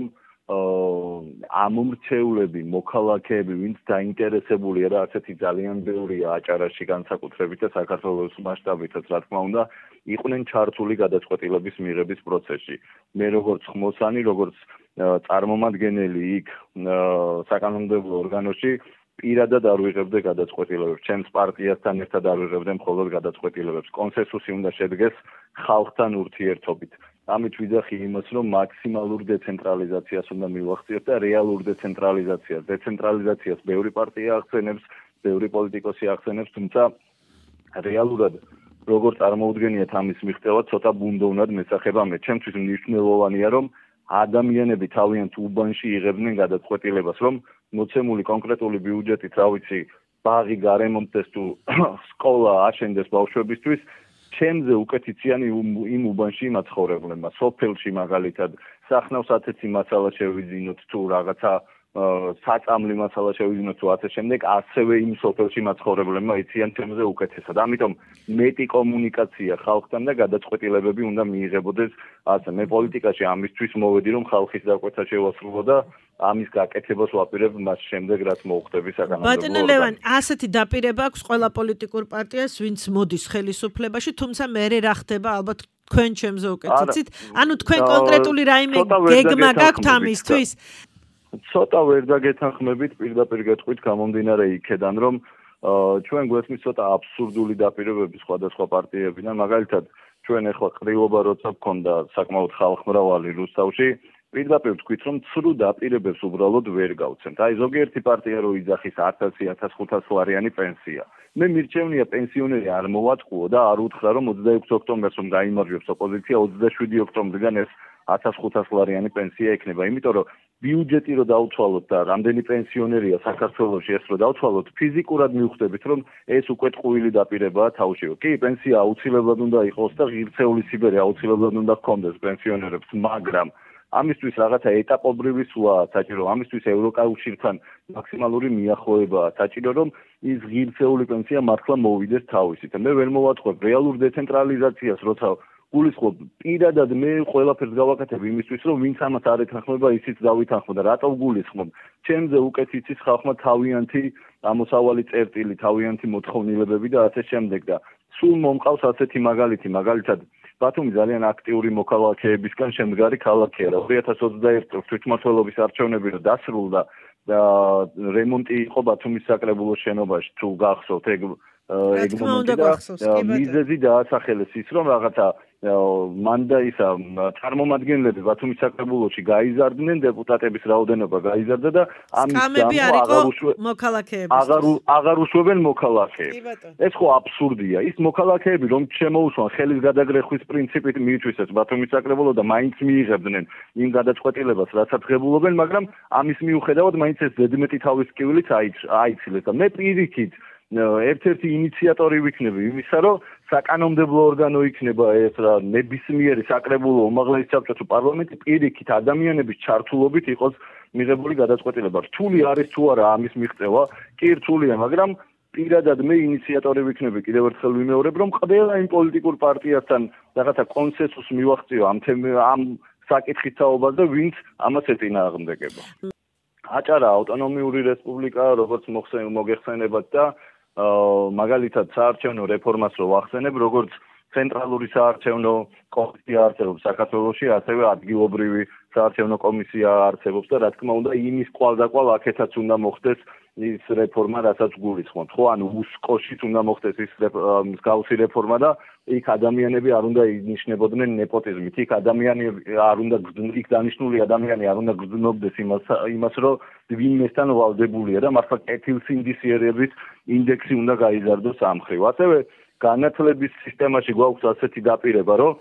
ამომრჩევლები, მოქალაქეები, ვინც დაინტერესებულია და ასეთი ძალიან ბევრია აჭარაში განსაკუთრებით და საქართველოს მასშტაბითაც, რა თქმა უნდა, იყვნენ ჩართული გადაწყვეტილების მიღების პროცესში. მე როგორც ხმოსანი, როგორც წარმომადგენელი იქ საკანონმდებლო ორგანოში პირადად არ ვიღებდე გადაწყვეტილებებს. ჩემს პარტიასთან ერთად არ ვიღებდე მხოლოდ გადაწყვეტილებებს. კონსენსუსი უნდა შედგეს ხალხთან ურთიერთობით. ამით ვიძახი იმას, რომ მაქსიმალურ დეცენტრალიზაციას უნდა მივახციოთ და რეალურ დეცენტრალიზაციას. დეცენტრალიზაციას ბევრი პარტია ახსენებს, ბევრი პოლიტიკოსი ახსენებს, თუმცა რეალურად როგორ წარმოუდგენიათ ამის მიღწევა, ცოტა ბუნდოვნად მესახება მე. ჩემთვის მნიშვნელოვანია, რომ ადამიანები თავიანთ უბანში იღებდნენ გადაწყვეტილებას, რომ მოცემული კონკრეტული ბიუჯეტით, რა ვიცი, ბაღი გარემონტდეს თუ სკოლა აშენდეს ბავშვებისთვის, ჩემზე უკეთიციანი იმ უბანში მაცხოვრებლებმა, სოფელში მაგალითად, სახნავს ათეცი მასალა შევიძინოთ თუ რაღაცა საწამლი მასალა შევიძინოთ თუ ასე შემდეგ, ასევე იმ სოფელში მაცხოვრებლებმა იციან ჩემზე უკეთესად. ამიტომ მეტი კომუნიკაცია ხალხთან და გადაწყვეტილებები უნდა მიიღებოდეს ასე. მე პოლიტიკაში ამისთვის მოვედი, რომ ხალხის დაკვეთა შევასრულო და ამის გაკეთებას ვაპირებ მას შემდეგ, რაც მოუხდები საკანონმდებლო ორგანო. ბატონო ლევან, ასეთი დაპირება აქვს ყველა პოლიტიკურ პარტიას, ვინც მოდის ხელისუფლებაში, თუმცა მერე რა ხდება ალბათ თქვენ ჩემზე უკეთიცით. ანუ თქვენ კონკრეტული რაიმე გეგმა გაქვთ ამისთვის? ცოტა ვერ დაგეთანხმებით, პირდაპირ გეტყვით გამომდინარე იქედან, რომ ჩვენ გვესმის ცოტა აბსურდული დაპირებები სხვადასხვა პარტიებიდან, მაგალითად, ჩვენ ახლა ყრილობა როცა გქონდა საკმაოდ ხალხმრავალი რუსთავში, პირდაპირ ვთქვით, რომ ცრუ დაპირებებს უბრალოდ ვერ გავცემთ. აი ზოგიერთი პარტია რო იძახის ათასი ათას ხუთასი ლარიანი პენსია. მე მირჩევნია პენსიონერი არ მოვატყუო და არ უთხრა, რომ ოცდაექვსი ოქტომბერს რომ გაიმარჯვებს ოპოზიცია, ოცდაშვიდი ოქტომბრიდან ეს ათას ხუთას ლარიანი პენსია ექნება, იმიტომ რომ ბიუჯეტი რო დაუცვალოთ და რამდენი პენსიონერია საქართველოში ეს რო დაუცვალოთ, ფიზიკურად მივხვდებით, რომ ეს უკვე ტყუილი დაპირებაა თავშივე. კი, პენსია აუცილებლად უნდა იყოს და ღირსეული სიბერე აუცილებლად უნდა ჰქონდეს პენსიონერებს, მაგრამ ამისთვის რაღაცა ეტაპობრივი სვლა საჭირო, ამისთვის ევროკავშირთან მაქსიმალური მიახლოებაა საჭირო, რომ ის ღირსეული პენსია მართლა მოვიდეს თავისით. მე ვერ მოვატყუებ რეალურ დეცენტრალიზაციას, როცა გულისხმობ პირადად მე ყველაფერს გავაკეთებ იმისთვის, რომ ვინც ამას არ ეთანხმება, ისიც დავითანხმო და რატო გულისხმობ? ჩემზე უკეთ იცის ხალხმა თავიანთი ამოსავალი წერტილი, თავიანთი მოთხოვნილებები და ასე შემდეგ და სულ მომყავს ასეთი მაგალითი, მაგალითად ბათუმი ძალიან აქტიური მოქალაქეებისგან შემდგარი ქალაქია. ორი ათას ოცდაერთი წელს თვითმმართველობის არჩევნები რო დასრულდა და რემონტი იყო ბათუმის საკრებულოს შენობაში, თუ გახსოვთ ეგ ეგ მომენტი და მიზეზი დაასახელეს ის, რომ რაღაცა მან და ისა წარმომადგენლები ბათუმის საკრებულოში გაიზარდნენ, დეპუტატების რაოდენობა გაიზარდა და ამის გამო აღარ აღარ უშვებენ მოქალაქეებს. ეს ხო აბსურდია. ის მოქალაქეები რომ შემოუშვან ხელის გადაგრეხვის პრინციპით მიითვისეს ბათუმის საკრებულო და მაინც მიიღებდნენ იმ გადაწყვეტილებას, რასაც ღებულობენ, მაგრამ ამის მიუხედავად მაინც ეს ზედმეტი თავის ტკივილიც აიცილეს და მე პირიქით ერთ-ერთი ინიციატორი ვიქნები იმისა, რომ საკანონმდებლო ორგანო იქნება ეს რა ნებისმიერი საკრებულო უმაღლესი საბჭო თუ პარლამენტი პირიქით ადამიანების ჩართულობით იყოს მიღებული გადაწყვეტილება. რთული არის თუ არა ამის მიღწევა? კი რთულია, მაგრამ პირადად მე ინიციატორი ვიქნები, კიდევ ერთხელ ვიმეორებ, რომ ყველა იმ პოლიტიკურ პარტიასთან რაღაცა კონსენსუსს მივახციო ამ ამ საკითხის თაობას და ვინც ამას ეწინააღმდეგება. აჭარა ავტონომიური რესპუბლიკა, როგორც მოგეხსენებათ და მაგალითად საარჩევნო რეფორმას რო ვახსენებ, როგორც ცენტრალური საარჩევნო კომისია არსებობს საქართველოში, ასევე ადგილობრივი საარჩევნო კომისია არსებობს და რა თქმა უნდა იმის კვალდაკვალ აქეთაც უნდა მოხდეს ის რეფორმა, რასაც გულისხმობთ. ხო, ანუ უსკოშიც უნდა მოხდეს ის მსგავსი რეფორმა და იქ ადამიანები არ უნდა ინიშნებოდნენ ნეპოტიზმით. იქ ადამიანები არ უნდა იქ დანიშნული ადამიანი არ უნდა გრძნობდეს იმას, იმას რომ ვინმესთან ვალდებულია და მართლა კეთილსინდისიერების ინდექსი უნდა გაიზარდოს ამ მხრივ. ასევე განათლების სისტემაში გვაქვს ასეთი დაპირება, რომ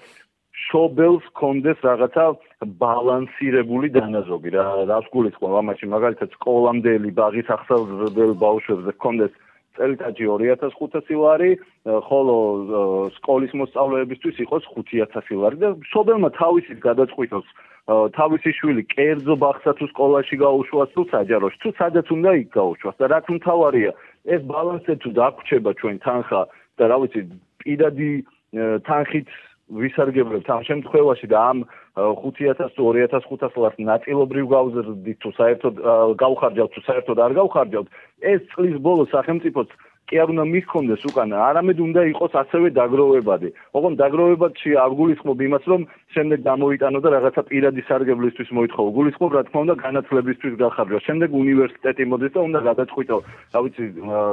შობელს კონდეს რაღაცა ბალანსირებული დანაზოგი. რა რას გულისხმობ ამაში, მაგალითად სკოლამდელი ბაღის ახსავსებელ ბავშვებზე კონდეს წელიწადში ორი ათას ხუთასი ლარი, ხოლო სკოლის მოსწავლეებისთვის იყოს ხუთი ათასი ლარი და შობელმა თავისით გადაწყვიტოს თავისი შვილი კერძო ბაღსა თუ სკოლაში გაუშვას თუ საჯაროში, თუ სადაც უნდა იქ გაუშვას და რაც მთავარია, ეს ბალანსი თუ დაგვრჩება ჩვენ თანხა და რა ვიცი, პირადი თანხით ვისარგებლებთ ამ შემთხვევაში და ამ ხუთი ათას თუ ორი ათას ხუთას ლარს ნაწილობრივ გავზრდით თუ საერთოდ გავხარჯავთ თუ საერთოდ არ გავხარჯავთ, ეს წლის ბოლოს სახელმწიფოც კი არ უნდა მიხონდეს უკან, არამედ უნდა იყოს ასევე დაგროვებადი. ოღონდ დაგროვებადში არ გულისხმობ იმას, რომ შემდეგ გამოიტანო და რაღაცა პირადი სარგებლისთვის მოითხოვო. გულისხმობ, რა თქმა უნდა, განათლებისთვის გახარჯვა. შემდეგ უნივერსიტეტი მოდის და უნდა გადაწყვიტო, რა ვიცი,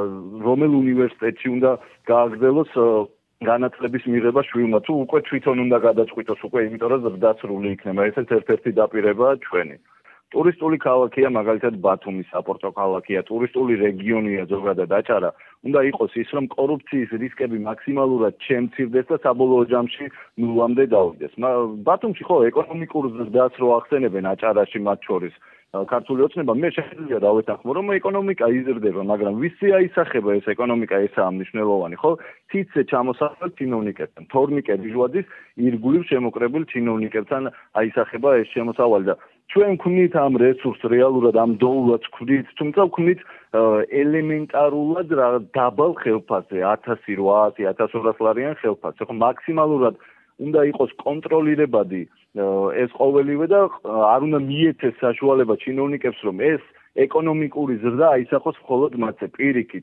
რომელ უნივერსიტეტში უნდა გააგრძელოს განათლების მიღება შვილმა, თუ უკვე თვითონ უნდა გადაწყვიტოს უკვე, იმიტომ რომ ზრდასრული იქნება. ესეც ერთ-ერთი დაპირებაა ჩვენი. ტურისტული ქალაქია, მაგალითად ბათუმი საპორტო ქალაქია, ტურისტული რეგიონია ზოგადად აჭარა. უნდა იყოს ის, რომ კორუფციის რისკები მაქსიმალურად შემცირდეს და საბოლოო ჯამში ნულამდე დავიდეს. ბათუმში ხო ეკონომიკურ ზრდას რო ახსენებენ აჭარაში მათ შორის ქართული ოცნება, მე შეიძლება დავეთანხმო, რომ ეკონომიკა იზრდება, მაგრამ ვისი აისახება ეს ეკონომიკა, ესაა მნიშვნელოვანი, ხო? თითზე ჩამოსახვალ ჩინოვნიკებთან, თორნიკე ბიჟვაძის ირგვლივ შემოკრებილ ჩინოვნიკებთან აისახება ეს შემოსავალი და ჩვენ ვქმნით ამ რესურსს რეალურად ამ დოულადს ვქმნით, თუმცა ვქმნით ელემენტარულად დაბალ ხელფასზე, ათასი რვაასი ათას ორასი ლარიან ხელფასზე, ხო მაქსიმალურად უნდა იყოს კონტროლირებადი ეს ყოველივე და არ უნდა მიეცეს საშუალება ჩინოვნიკებს, რომ ეს ეკონომიკური ზრდა აისახოს მხოლოდ მათზე პირიქით.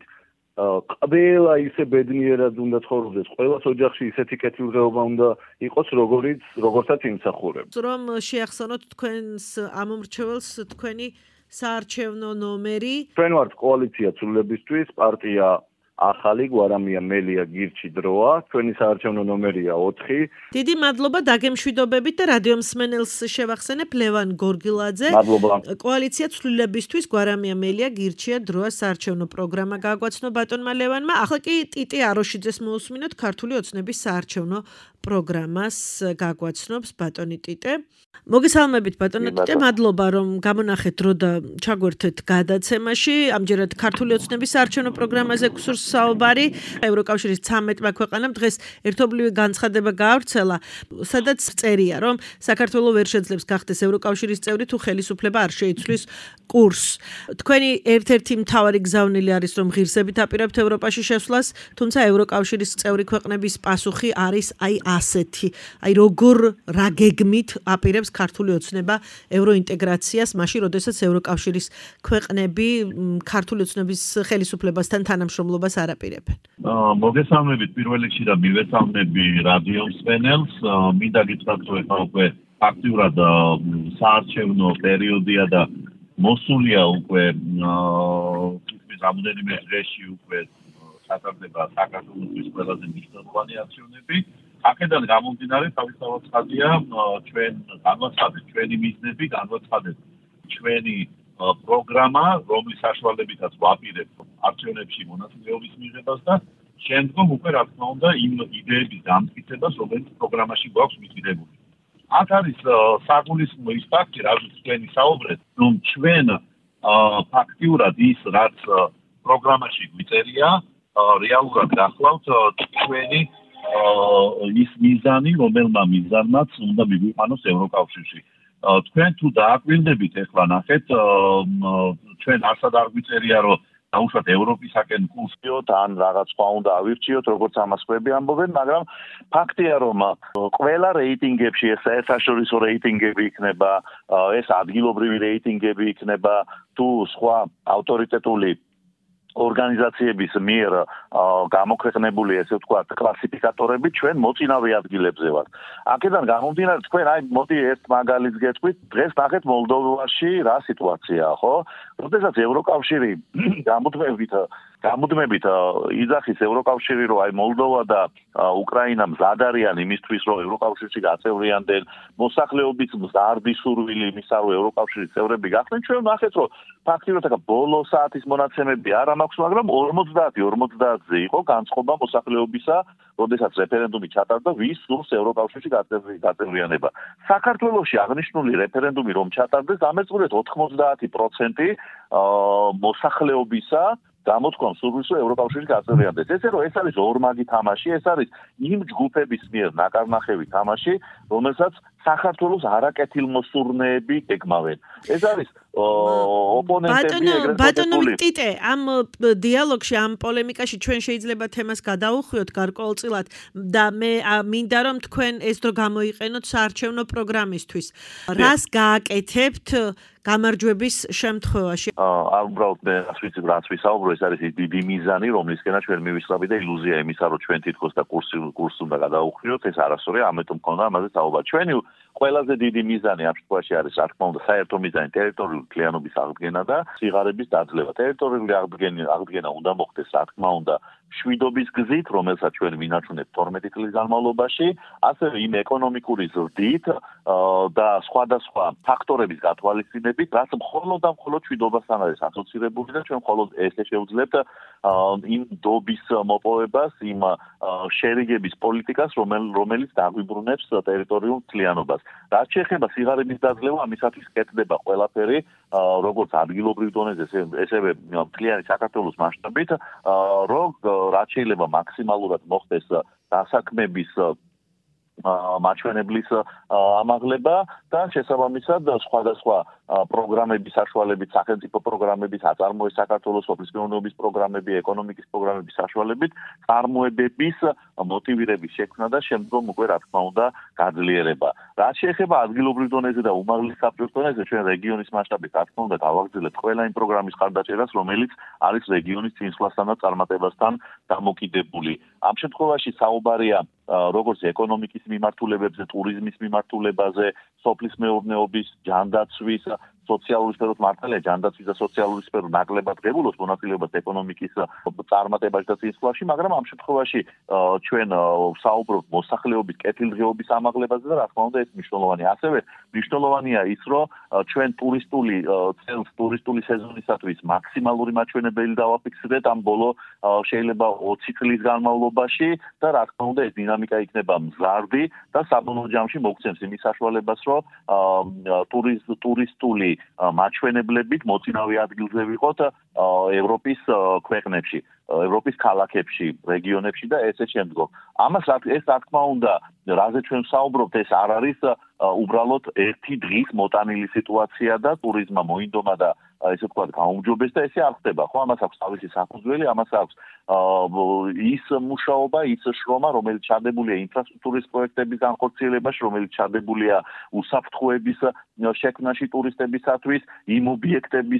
ყველა ისე ბედნიერად უნდა ცხოვრობდეს, ყველას ოჯახში ისეთი კეთილდღეობა უნდა იყოს, როგორიც როგორცაც იმსახურებს. რომ შეახსენოთ თქვენს ამომრჩეველს თქვენი საარჩევნო ნომერი. ჩვენ ვართ კოალიცია ცვლილებისთვის, პარტია ახალი გვარამია მელია გირჩი დროა, ჩვენი საარჩევნო ნომერია ოთხი. დიდი მადლობა დაგემშვიდობებით და რადიო მსმენელს შევახსენებ ლევან გორგილაძე. მადლობა. კოალიცია ცვლილებისთვის გვარამია მელია გირჩია დროა საარჩევნო პროგრამა გააგვაცნო ბატონმა ლევანმა. ახლა კი ტიტი აროშიძეს მოусმინოთ ქართული ოცნების საარჩევნო პროგრამას გაგვაცნობს ბატონი ტიტე. მოგესალმებით ბატონო ტიტე, მადლობა რომ გამონახეთ დრო და ჩაგვერთეთ გადაცემაში. ამჯერად ქართული ოცნების საარჩევნო პროგრამაზე გსურს საუბარი. ევროკავშირის ცამეტმა ქვეყანამ დღეს ერთობლივი განცხადება გაავრცელა, სადაც წერია, რომ საქართველო ვერ შეძლებს გახდეს ევროკავშირის წევრი თუ ხელისუფლება არ შეიცვლის კურსს. თქვენი ერთ-ერთი მთავარი გზავნილი არის, რომ ღირსებით აპირებთ ევროპაში შესვლას, თუმცა ევროკავშირის წევრი ქვეყნების პასუხი არის აი ასეთი. აი როგორ რა გეგმით აპირებს ქართული ოცნება ევროინტეგრაციას, მაშინ როდესაც ევროკავშირის ქვეყნები ქართული ოცნების ხელისუფლებასთან თანამშრომლობას არ აპირებენ. მოგესალმებით პირველ რიგში და მივესალმები რადიო მსმენელს. მინდა გითხრათ, რომ ეხლა უკვე ფაქტიურად საარჩევნო პერიოდია და მოსულია უკვე თითქმის რამოდენიმე დღეში უკვე ჩატარდება საქართველოს ყველაზე მნიშვნელოვანი არჩევნები. აქედან გამომდინარე თავისთავად ხაზია ჩვენ განვაცხადეთ ჩვენი მიზნები, განვაცხადეთ ჩვენი პროგრამა, რომლის საშუალებითაც ვაპირებთ არჩევნებში მონაწილეობის მიღებას და შემდგომ უკვე რა თქმა უნდა იმ იდეების დამტკიცებას, რომელიც პროგრამაში გვაქვს მიტყიდებული. აქ არის საგულისხმო ის ფაქტი, რაზეც თქვენი საუბრეთ, რომ ჩვენ ფაქტიურად ის, რაც პროგრამაში გვიწერია, რეალურად გახლავთ ჩვენი ის მიზანი, რომელმა მიზანმაც უნდა მიგვიყვანოს ევროკავშირში. თქვენ თუ დააკვირდებით ეხლა ნახეთ, ჩვენ არსად არ გვიწერია, რომ დაუშვათ ევროპისაკენ კურსიოთ, ან რაღაც სხვა უნდა ავირჩიოთ, როგორც ამას ხვები ამბობენ, მაგრამ ფაქტია, რომ ყველა რეიტინგებში ეს საერთაშორისო რეიტინგები იქნება, ეს ადგილობრივი რეიტინგები იქნება, თუ სხვა ავტორიტეტული ორგანიზაციების მიერ გამოქვეყნებული ესე ვთქვათ კლასიფიკატორები ჩვენ მოწინავე ადგილებზე ვართ. აქედან გამომდინარე თქვენ აი მოდი ერთ მაგალითს გეტყვით, დღეს ნახეთ მოლდოვაში რა სიტუაციაა, ხო? როდესაც ევროკავშირი გამუდმებით გამუდმებით იძახის ევროკავშირი, რომ აი მოლდოვა და უკრაინა მზად არიან იმისთვის, რომ ევროკავშირში გაწევრიანდნენ, მოსახლეობის მზარდი სურვილი იმისა, რომ ევროკავშირის წევრები გახდნენ, ჩვენ ნახეთ, რომ ფაქტიურად აქ ბოლო საათის მონაცემები არ მაქვს, მაგრამ ორმოცდაათი ორმოცდაათზე იყო განწყობა მოსახლეობისა, როდესაც რეფერენდუმი ჩატარდა, ვის სურს ევროკავშირში გაწევრიანება. საქართველოში აღნიშნული რეფერენდუმი რომ ჩატარდეს, დამეწურეთ ოთხმოცდაათი პროცენტი მოსახლეობისა გამოთქვამს სურვილს, რომ ევროკავშირში გაწევრიანდეს. ესე რომ ეს არის ორმაგი თამაში, ეს არის იმ ჯგუფების მიერ ნაკარნახევი თამაში, რომელსაც საქართველოს არაკეთილმოსურნეები გეგმავენ. ეს არის ოპონენტები ეგრეთ ბატონო ტიტე, ამ დიალოგში, ამ პოლემიკაში ჩვენ შეიძლება თემას გადაუხვიოთ გარკვეულწილად და მე მინდა რომ თქვენ ეს დრო გამოიყენოთ საარჩევნო პროგრამისთვის. რას გააკეთებთ გამარჯვების შემთხვევაში? აა უბრალოდ მე რაც ვიცი, რაც ვისაუბრო, ეს არის დიდი მიზანი, რომლისკენაც ჩვენ მივისწრები და ილუზია იმისა, რომ ჩვენ თითქოს და კურსი კურსს უნდა გადაუხვიოთ, ეს არასწორია, ამიტომ მქონდა ამაზე საუბარი. ჩვენი ყველაზე დიდი მიზანი ამ შემთხვევაში არის, რა თქმა უნდა, საერთო მიზანი ტერიტორიული მთლიანობის აღდგენა და სიღარიბის დაძლევა. ტერიტორიული აღდგენა აღდგენა უნდა მოხდეს, რა თქმა უნდა, შვიდობის გზით, რომელსაც ჩვენ ვინაჩვენებთ თორმეტი წლის განმავლობაში, ასევე იმ ეკონომიკური ზრდით და სხვადასხვა ფაქტორების გათვალისწინებით, რაც მხოლოდ და მხოლოდ შვიდობასთან არის ასოცირებული და ჩვენ მხოლოდ ესე შევძლებთ იმ დობის მოპოვებას, იმ შერიგების პოლიტიკას, რომელიც დაგვიბრუნებს ტერიტორიულ მთლიანობას. რაც შეეხება სიღარიბის დაძლევა, ამისათვის კეთდება ყველაფერი, როგორც ადგილობრივ დონეზე, ესევე მთლიანი საქართველოს მასშტაბით, რომ რაც შეიძლება მაქსიმალურად მოხდეს დასაქმების მაჩვენებლის ამაღლება და შესაბამისად სხვადასხვა პროგრამების საშუალებით, სახელმწიფო პროგრამების, აწარმოების საქართველოს სოფლის მეურნეობის პროგრამები, ეკონომიკის პროგრამების საშუალებით წარმოებების მოტივირების შექმნა და შემდგომ უკვე რა თქმა უნდა გაძლიერება. რაც შეეხება ადგილობრივ დონეზე და უმაღლეს საბჭოს დონეზე, ჩვენ რეგიონის მასშტაბით რა თქმა უნდა გავაგრძელებთ ყველა იმ პროგრამის ხარდაჭერას, რომელიც არის რეგიონის წინსვლასთან და წარმატებასთან დამოკიდებული. ამ შემთხვევაში საუბარია როგორც ეკონომიკის მიმართულებებზე, ტურიზმის მიმართულებაზე, სოფლის მეურნეობის, ჯანდაცვის, სოციალური სფეროს მართალია ჯანდაცვის და სოციალური სფერო ნაკლებად ღებულობს მონაწილეობას ეკონომიკის წარმატებაში და წინსვლაში, მაგრამ ამ შემთხვევაში ჩვენ საუბრობთ მოსახლეობის კეთილდღეობის ამაღლებაზე და რა თქმა უნდა ეს მნიშვნელოვანია. ასევე მნიშვნელოვანია ის, რომ ჩვენ ტურისტული წელს ტურისტული სეზონისათვის მაქსიმალური მაჩვენებელი დავაფიქსირეთ ამ ბოლო შეიძლება ოცი წლის განმავლობაში და რა თქმა უნდა ეს დინამიკა იქნება მზარდი და საბოლოო ჯამში მოგცემს იმის საშუალებას, რომ ტურისტული მაჩვენებლებით მოწინავე ადგილზე ვიყოთ ევროპის ქვეყნებში, ევროპის ქალაქებში, რეგიონებში და ესე შემდგომ. ამას ეს რა თქმა უნდა, რაზე ჩვენ ვსაუბრობთ, ეს არ არის უბრალოდ ერთი დღის მოტანილი სიტუაცია და ტურიზმმა მოინდომა და ესე ვთქვათ, გაუმჯობეს და ესე არ ხდება, ხო? ამას აქვს თავისი საფუძველი, ამას აქვს ის მუშაობა, ის შრომა, რომელიც ჩადებულია ინფრასტრუქტურის პროექტების განხორციელებაში, რომელიც ჩადებულია უსაფრთხოების შექმნაში ტურისტებისათვის, იმ ობიექტების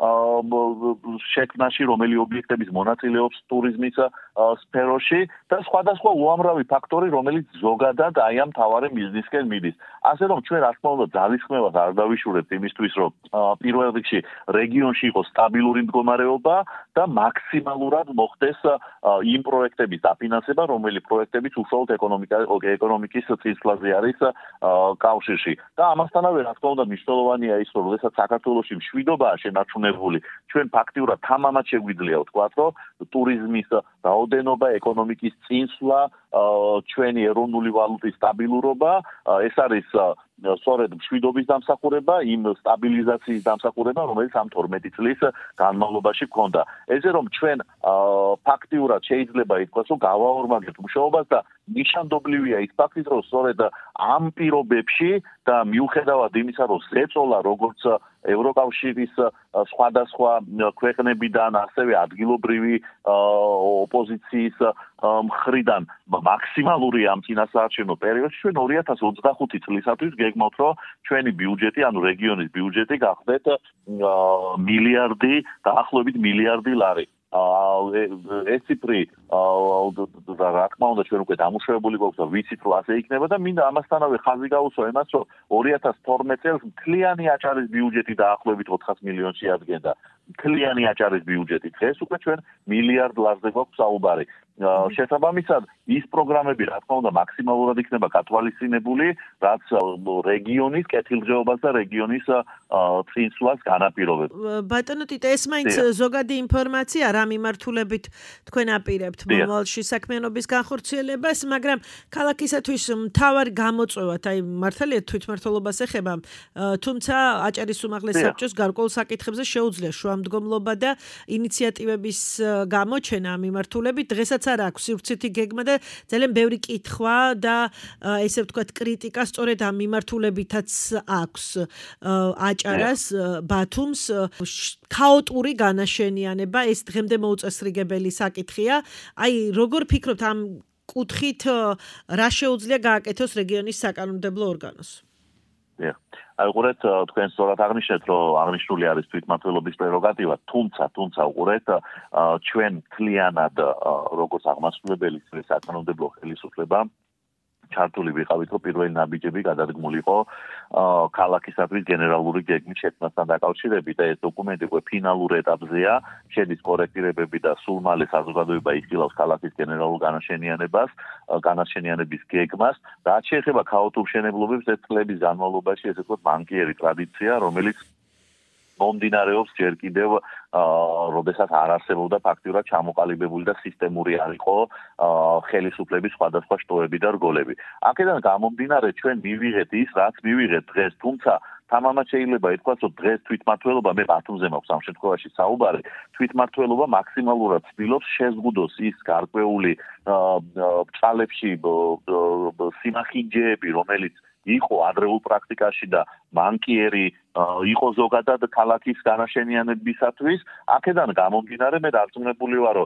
შექმნაში, რომელი ობიექტების მონაწილეობს ტურიზმის სფეროში და სხვადასხვა უამრავი ფაქტორი, რომელიც ზოგადად აი ამ მთავარი მიზნისკენ მიდის. ასე რომ ჩვენ რა თქმა უნდა ძალისხმევას არ დავიშურებთ იმისთვის, რომ პირველ რიგში რეგიონში იყოს სტაბილური მდგომარეობა და მაქსიმალურად მოხდეს იმ პროექტების დაფინანსება, რომელი პროექტებიც უშუალოდ ეკონომიკის წინსვლაზე არის კავშირში. და ამასთანავე რა თქმა უნდა მნიშვნელოვანია ის, რომ როდესაც საქართველოში მშვიდობაა შენარჩუნებული, ჩვენ ფაქტიურად თამამად შეგვიძლია ვთქვათ, რომ ტურიზმის რაოდენობა, ეკონომიკის წინსვლა, ჩვენი ეროვნული ვალუტის სტაბილურობა, ეს არის სწორედ მშვიდობის დამსახურება, იმ სტაბილიზაციის დამსახურება, რომელიც ამ თორმეტი წლის განმავლობაში ჰქონდა. ესე რომ ჩვენ ფაქტიურად შეიძლება ითქვას, რომ გავაორმაგებთ მუშაობას და ნიშანდობლივია ის ფაქტიც, რომ სწორედ ამ პირობებში და მიუხედავად იმისა, რომ ზეწოლა როგორც ევროკავშირის სხვადასხვა ქვეყნებიდან, ასევე ადგილობრივი ოპოზიციის მხრიდან მაქსიმალური ამ წინასაარჩევნო პერიოდში ჩვენ ორი ათას ოცდახუთი წლისათვის გეგმავთ, რომ ჩვენი ბიუჯეტი, ანუ რეგიონის ბიუჯეტი გახდეთ მილიარდი, დაახლოებით მილიარდი ლარი. ეს ციფრი რა თქმა უნდა ჩვენ უკვე დამუშავებული გვაქვს და ვიცით რომ ასე იქნება და მინდა ამასთანავე ხაზი გაუსვა იმას, რომ ორი ათას თორმეტ წელს მთლიანი აჭარის ბიუჯეტი დაახლოებით ოთხას მილიონს შეადგენდა. მთლიანი აჭარის ბიუჯეტი. დღეს უკვე ჩვენ მილიარდ ლარზე გვაქვს საუბარი. შესაბამისად, ის პროგრამები რა თქმა უნდა მაქსიმალურად იქნება გათვალისწინებული, რაც რეგიონის კეთილდღეობას და რეგიონის წინსვლას განაპირობებს. ბატონო ტიტა, ეს მაინც ზოგადი ინფორმაცია რა მიმართულებით თქვენ აპირებთ მომავალში საქმიანობის განხორციელებას, მაგრამ ქალაქისათვის მთავარი გამოწვევათ, აი მართალია თვითმმართველობას ეხება, თუმცა აჭარის უმაღლეს საბჭოს გარკვეულ საკითხებზე შეუძლია შუამდგომლობა და ინიციატივების გამოჩენა ამ მიმართულებით. დღესაც არ აქვს სივრცითი გეგმა და ძალიან ბევრი კითხვა და ესე ვთქვათ კრიტიკა სწორედ ამ მიმართულებითაც აქვს აჭარას, ბათუმს. ქაოტური განაშენიანება ეს დღემდე მოუწესრიგებელი საკითხია. აი როგორ ფიქრობთ ამ კუთხით რა შეუძლია გააკეთოს რეგიონის საკანონმდებლო ორგანოს? აი უყურეთ თქვენ სწორად აღნიშნეთ, რომ აღნიშნული არის თვითმმართველობის პრეროგატივა, თუმცა თუმცა უყურეთ ჩვენ მთლიანად როგორც აღმასრულებელი საკანონმდებლო ხელისუფლება ჩართული ვიყავით, რომ პირველი ნაბიჯები გადადგმული იყო ქალაქისათვის გენერალური გეგმის შექმნასთან დაკავშირებით და ეს დოკუმენტი უკვე ფინალურ ეტაპზეა, შედის კორექტირებები და სულ მალე საზოგადოება იხილავს ქალაქის გენერალურ განაშენიანებას, განაშენიანების გეგმას. რაც შეეხება ქაოტურ მშენებლობებს, ეს წლების განმავლობაში ესე ვთქვათ ბანკიერი ტრადიცია, რომელიც მომდინარეობს ჯერ კიდევ როდესაც არ არსებობდა ფაქტიურად ჩამოყალიბებული და სისტემური არ იყო ხელისუფლების სხვადასხვა შტოები და რგოლები. აქედან გამომდინარე ჩვენ მივიღეთ ის, რაც მივიღეთ დღეს, თუმცა თამამად შეიძლება ითქვას, რომ დღეს თვითმმართველობა, მე ბათუმზე მაქვს ამ შემთხვევაში საუბარი, თვითმმართველობა მაქსიმალურად ცდილობს შეზღუდოს ის გარკვეული ბრწყალებში სიმახინჯეები, რომელიც იყო ადრეულ პრაქტიკაში და მანკიერი იყო ზოგადად ქალაქის განაშენიანებისათვის. აქედან გამომდინარე მე დარწმუნებული ვარ, რომ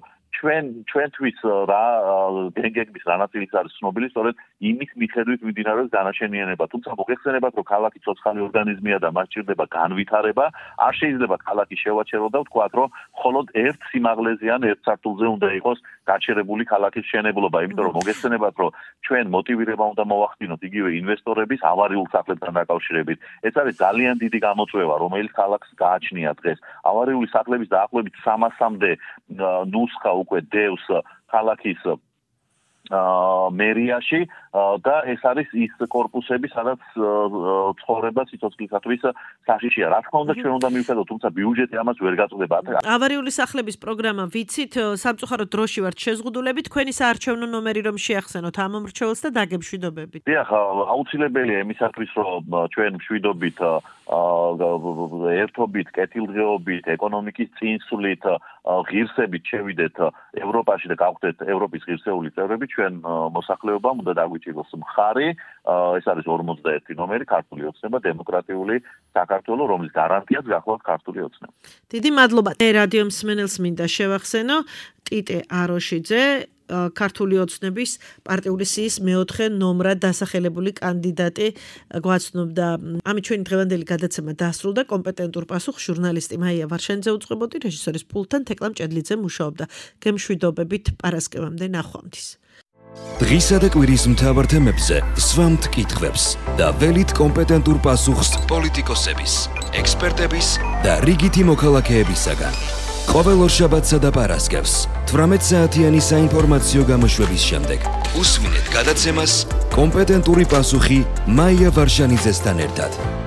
ჩვენ ჩვენთვის რა გენგების რანაცვლიც არის ცნობილი, სწორედ იმის მიხედვით მიმდინარეობს დანაშენიანება. თუმცა მოგეხსენებათ, რომ ქალაქი ცოცხალი ორგანიზმია და მას სჭირდება განვითარება, არ შეიძლება ქალაქი შევაჩერო და ვთქვათ, რომ მხოლოდ ერთ სიმაღლეზე ან ერთ სართულზე უნდა იყოს გაჩერებული ქალაქის მშენებლობა, იმიტომ რომ მოგეხსენებათ, რომ ჩვენ მოტივირება უნდა მოვახდინოთ იგივე ინვესტორების ავარიულ სახლებთან დაკავშირებით. ეს არის ძალიან დიდი გამოწვევა, რომელიც ქალაქს გააჩნია დღეს. ავარიული სახლების დაახლოებით სამასამდე ნუსხა უკვე დევს ქალაქის მერიაში და ეს არის ის კორპუსები, სადაც ცხოვრება სიცოცხლისათვის საშიშია. რა თქმა უნდა, ჩვენ უნდა მივხედოთ, თუმცა ბიუჯეტი ამას ვერ გაწყვეტება. ავარიული სახლების პროგრამა ვიცით, სამწუხაროდ დროში ვართ შეზღუდულები, თქვენი საარჩევნო ნომერი რომ შეახსენოთ ამ მომრჩეველს და დაგემშვიდობებით. დიახ, აუცილებელია იმისათვის, რომ ჩვენ მშვიდობით, ერთობით, კეთილდღეობით, ეკონომიკის წინსვლით, ღირსებით შევიდეთ ევროპაში და გავხდეთ ევროპის ღირსეული წევრები, ჩვენ მოსახლეობამ უნდა დაგვიჭიროს მხარი, ეს არის ორმოცდაერთი ნომერი, ქართული ოცნება, დემოკრატიული საქართველო, რომლის გარანტიაც გახლავთ ქართული ოცნება. დიდი მადლობა. რადიო მსმენელს მინდა შევახსენო, ტიტე აროშიძე, ქართული ოცნების პარტიული სიის მეოთხე ნომრად დასახელებული კანდიდატი გვაცნობდა. ამით ჩვენი დღევანდელი გადაცემა დასრულდა. კომპეტენტურ პასუხს ჟურნალისტი მაია ვარშანიძე უწყებოდი, რეჟისორის პულტთან თეკლა მჭედლიძე მუშაობდა. გემშვიდობებით პარასკევამდე ნახვამდის. დღისა და კვირის მთავარ თემებზე სვამთ კითხვებს და ველით კომპეტენტურ პასუხს პოლიტიკოსების, ექსპერტების და რიგითი მოქალაქეებისაგან. ყოველ ორშაბათსა და პარასკევს თვრამეტ საათიანი საინფორმაციო გამოშვების შემდეგ უსმინეთ გადაცემას კომპეტენტური პასუხი მაია ვარშანიძესთან ერთად.